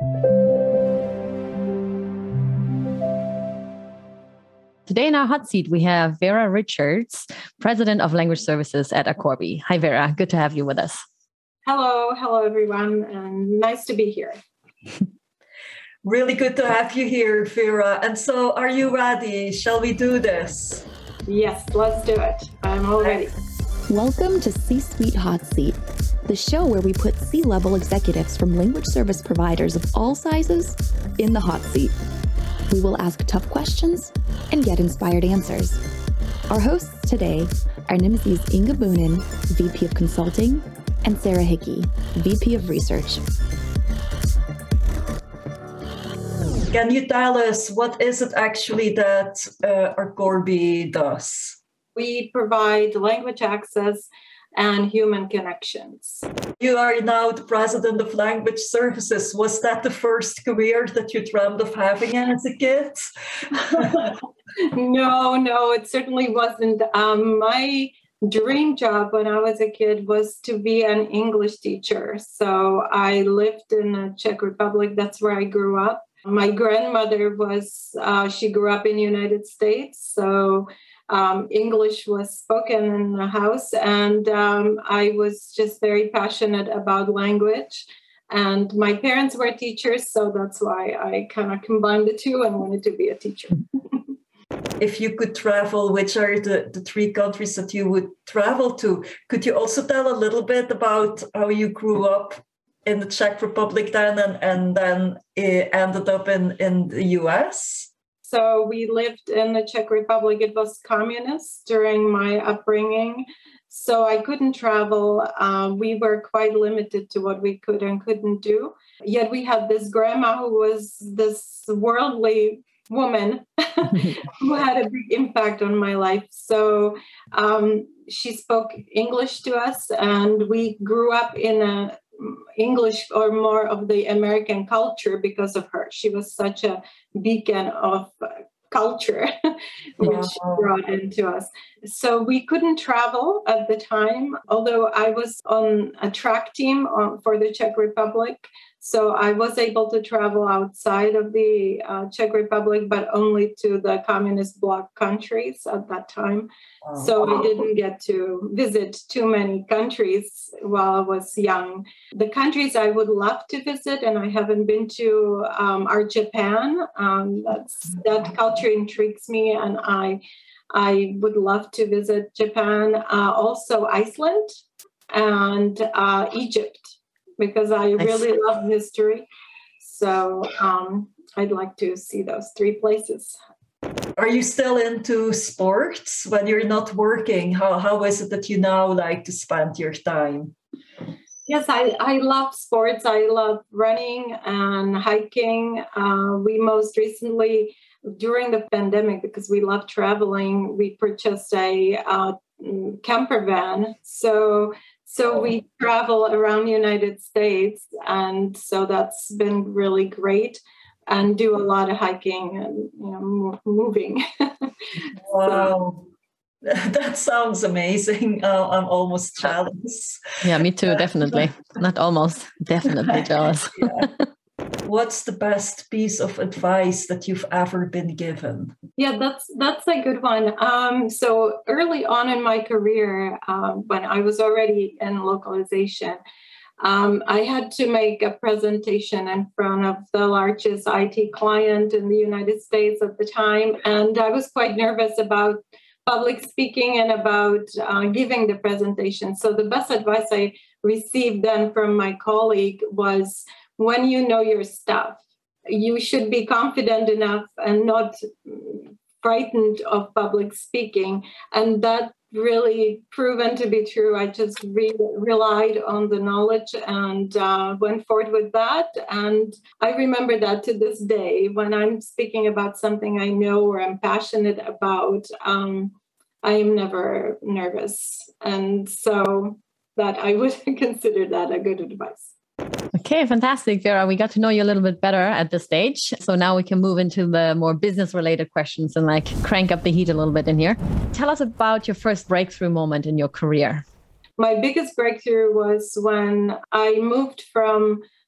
Today in our hot seat, we have Vera Richards, President of Language Services at Acorbi. Hi, Vera. Good to have you with us. Hello, everyone, and nice to be here. Really good to have you here, Vera. And so, are you ready? Shall we do this? Yes, let's do it. I'm all ready. Welcome to C-Suite Hot Seat, the show where we put C-level executives from language service providers of all sizes in the hot seat. We will ask tough questions and get inspired answers. Our hosts today are Nimzis Inga Boonen, VP of Consulting, and Sarah Hickey, VP of Research. Can you tell us what is it actually that Acorbi does? We provide language access and human connections. You are now the president of Language Services. Was that the first career that you dreamed of having as a kid? No, it certainly wasn't. My dream job when I was a kid was to be an English teacher. So I lived in the Czech Republic. That's where I grew up. My grandmother she grew up in the United States. So English was spoken in the house, and I was just very passionate about language. And my parents were teachers, so that's why I kind of combined the two and wanted to be a teacher. If you could travel, which are the three countries that you would travel to? Could you also tell a little bit about how you grew up in the Czech Republic then and then ended up in the US? So we lived in the Czech Republic. It was communist during my upbringing, so I couldn't travel. We were quite limited to what we could and couldn't do. Yet we had this grandma who was this worldly woman who had a big impact on my life. So she spoke English to us, and we grew up in a English or more of the American culture because of her. She was such a beacon of culture, which she brought into us. So we couldn't travel at the time, although I was on a track team for the Czech Republic. So I was able to travel outside of the Czech Republic, but only to the communist bloc countries at that time. So I didn't get to visit too many countries while I was young. The countries I would love to visit, and I haven't been to, are Japan. That culture intrigues me, and I would love to visit Japan. Also Iceland and Egypt, because I really love history. So I'd like to see those three places. Are you still into sports when you're not working? How is it that you now like to spend your time? Yes, I love sports. I love running and hiking. We most recently, during the pandemic, because we love traveling, we purchased a camper van. So we travel around the United States, and so that's been really great, and do a lot of hiking and moving. Wow. That sounds amazing. I'm almost jealous. Yeah, me too, definitely. Not almost, definitely jealous. What's the best piece of advice that you've ever been given? Yeah, that's a good one. So early on in my career, when I was already in localization, I had to make a presentation in front of the largest IT client in the United States at the time. And I was quite nervous about public speaking and about giving the presentation. So the best advice I received then from my colleague was, when you know your stuff, you should be confident enough and not frightened of public speaking. And that really proven to be true. I just relied on the knowledge and went forward with that. And I remember that to this day. When I'm speaking about something I know or I'm passionate about, I am never nervous. And so that I would consider that a good advice. Okay, fantastic, Vera. We got to know you a little bit better at this stage. So now we can move into the more business-related questions and crank up the heat a little bit in here. Tell us about your first breakthrough moment in your career. My biggest breakthrough was when I moved from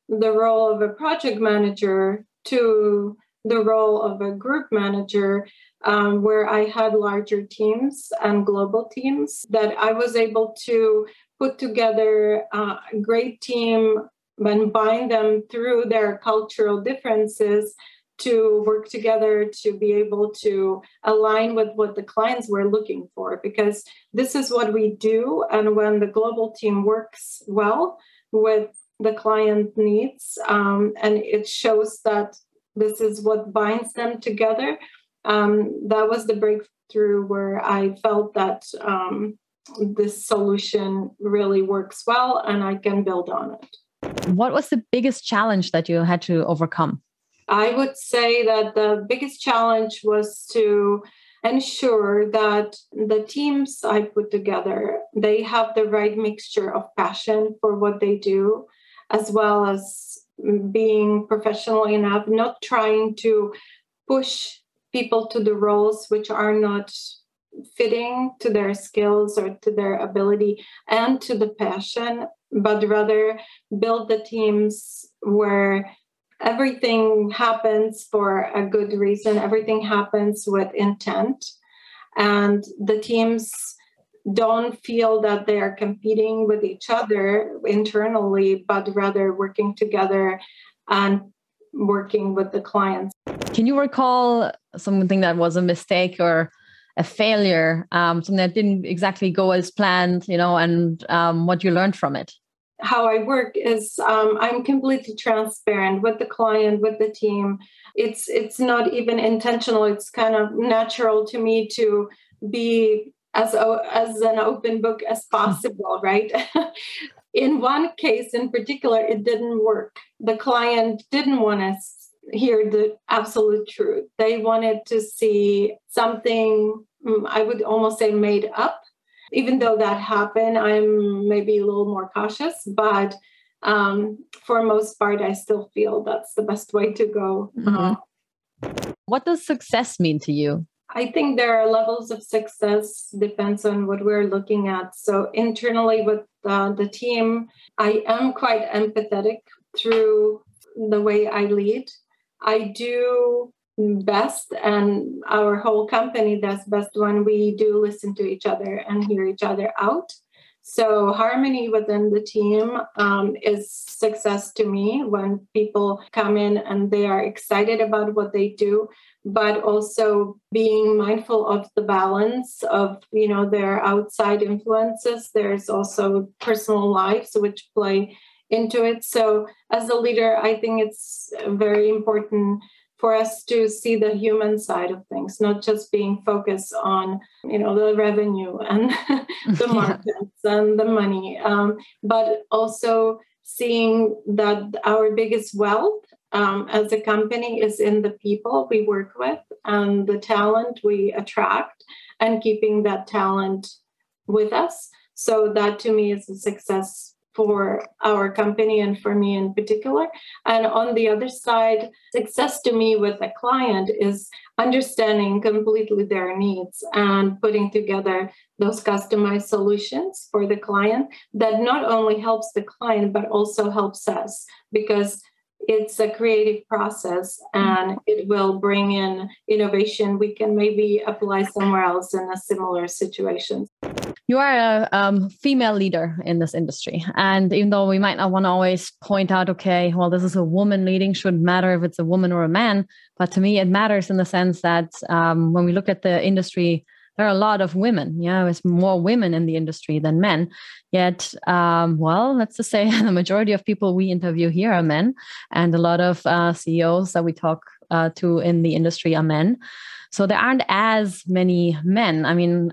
the role of a project manager to the role of a group manager, where I had larger teams and global teams, that I was able to put together a great team and bind them through their cultural differences to work together to be able to align with what the clients were looking for, because this is what we do. And when the global team works well with the client needs, and it shows that this is what binds them together, that was the breakthrough where I felt that this solution really works well and I can build on it. What was the biggest challenge that you had to overcome? I would say that the biggest challenge was to ensure that the teams I put together, they have the right mixture of passion for what they do, as well as being professional enough, not trying to push people to the roles which are not fitting to their skills or to their ability and to the passion, but rather build the teams where everything happens for a good reason, everything happens with intent, and the teams don't feel that they are competing with each other internally, but rather working together and working with the clients. Can you recall something that was a mistake or a failure, something that didn't exactly go as planned, and what you learned from it? How I work is I'm completely transparent with the client, with the team. It's not even intentional. It's kind of natural to me to be as an open book as possible, right? In one case in particular, it didn't work. The client didn't want to hear the absolute truth. They wanted to see something, I would almost say, made up. Even though that happened, I'm maybe a little more cautious, but for most part, I still feel that's the best way to go. Mm-hmm. What does success mean to you? I think there are levels of success, depends on what we're looking at. So internally with the team, I am quite empathetic through the way I lead. I do best, and our whole company does best when we do listen to each other and hear each other out. So harmony within the team is success to me, when people come in and they are excited about what they do, but also being mindful of the balance of, their outside influences. There's also personal lives which play into it. So as a leader, I think it's very important for us to see the human side of things, not just being focused on, the revenue and the markets and the money, but also seeing that our biggest wealth as a company is in the people we work with and the talent we attract, and keeping that talent with us. So that to me is a success for our company and for me in particular. And on the other side, success to me with a client is understanding completely their needs and putting together those customized solutions for the client that not only helps the client, but also helps us, because it's a creative process and it will bring in innovation we can maybe apply somewhere else in a similar situation. You are a female leader in this industry. And even though we might not want to always point out, okay, well, this is a woman leading, shouldn't matter if it's a woman or a man. But to me, it matters in the sense that when we look at the industry, there are a lot of women. There's more women in the industry than men. Yet, let's just say the majority of people we interview here are men, and a lot of CEOs that we talk to in the industry are men. So there aren't as many women, in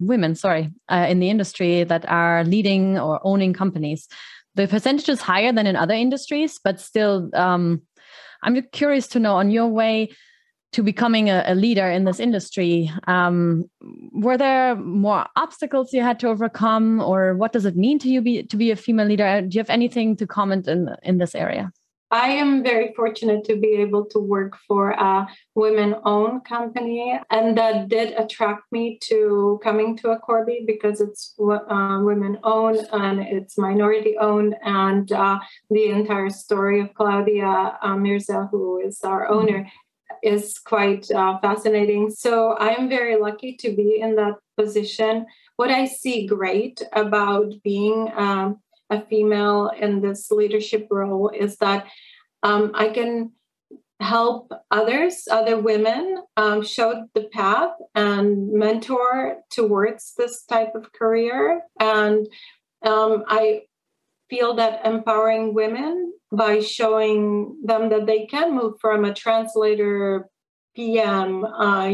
the industry that are leading or owning companies. The percentage is higher than in other industries, but still, I'm curious to know, on your way to becoming a leader in this industry, were there more obstacles you had to overcome, or what does it mean to you to be a female leader? Do you have anything to comment in this area? I am very fortunate to be able to work for a women-owned company, and that did attract me to coming to Acorbi because it's women-owned and it's minority-owned, and the entire story of Claudia Mirza, who is our owner, is quite fascinating. So I am very lucky to be in that position. What I see great about being a female in this leadership role is that I can help other women show the path and mentor towards this type of career. And I feel that empowering women by showing them that they can move from a translator, PM,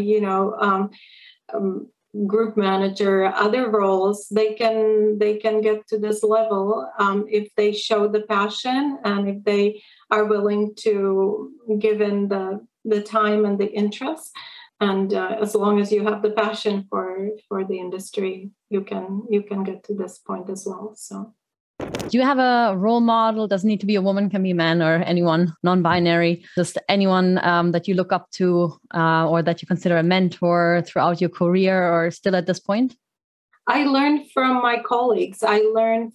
group manager, other roles, they can get to this level if they show the passion and if they are willing to give in the time and the interest. And as long as you have the passion for the industry, you can get to this point as well. So. Do you have a role model? Doesn't need to be a woman, can be a man or anyone, non-binary, just anyone that you look up to or that you consider a mentor throughout your career or still at this point? I learn from my colleagues. I learn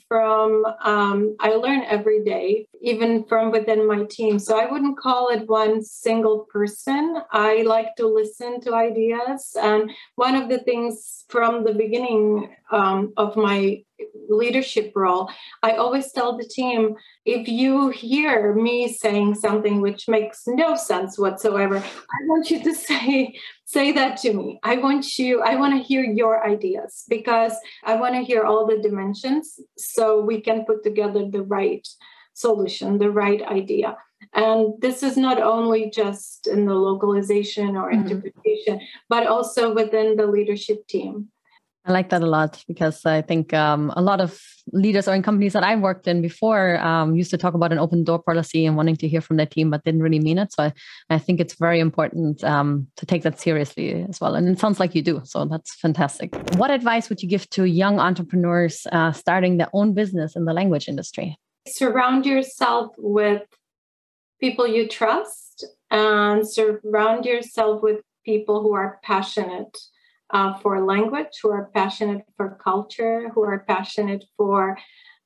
every day, even from within my team. So I wouldn't call it one single person. I like to listen to ideas. And one of the things from the beginning of my leadership role, I always tell the team, if you hear me saying something which makes no sense whatsoever, I want you to say that to me. I want to hear your ideas because I want to hear all the dimensions so we can put together the right solution, the right idea. And this is not only just in the localization or interpretation, but also within the leadership team. I like that a lot because I think a lot of leaders or in companies that I've worked in before used to talk about an open door policy and wanting to hear from their team, but didn't really mean it. So I think it's very important to take that seriously as well. And it sounds like you do. So that's fantastic. What advice would you give to young entrepreneurs starting their own business in the language industry? Surround yourself with people you trust and surround yourself with people who are passionate for language, who are passionate for culture, who are passionate for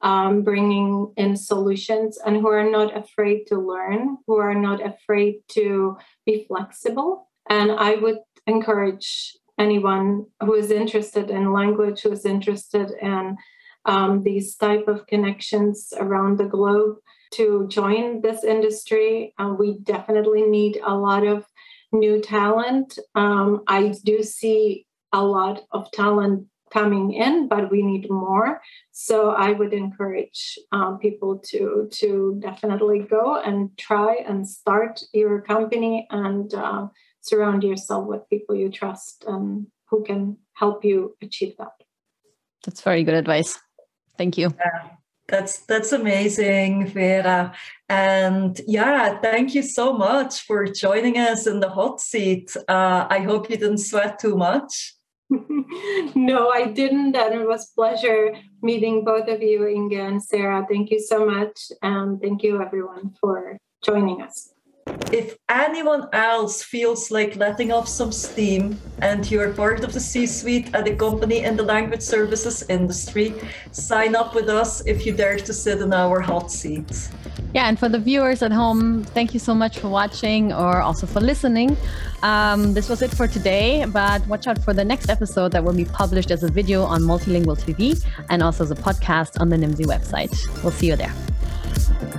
bringing in solutions, and who are not afraid to learn, who are not afraid to be flexible. And I would encourage anyone who is interested in language, who is interested in these type of connections around the globe to join this industry. We definitely need a lot of new talent. I do see a lot of talent coming in, but we need more. So I would encourage people to definitely go and try and start your company and surround yourself with people you trust and who can help you achieve that. That's very good advice. Thank you. Yeah, that's amazing, Vera. And yeah, thank you so much for joining us in the hot seat. I hope you didn't sweat too much. No, I didn't. And it was a pleasure meeting both of you, Inge and Sarah. Thank you so much. And thank you, everyone, for joining us. If anyone else feels like letting off some steam and you're part of the C-suite at a company in the language services industry, sign up with us if you dare to sit in our hot seat. Yeah, and for the viewers at home, thank you so much for watching or also for listening. This was it for today, but watch out for the next episode that will be published as a video on Multilingual TV and also as a podcast on the Nimdzi website. We'll see you there.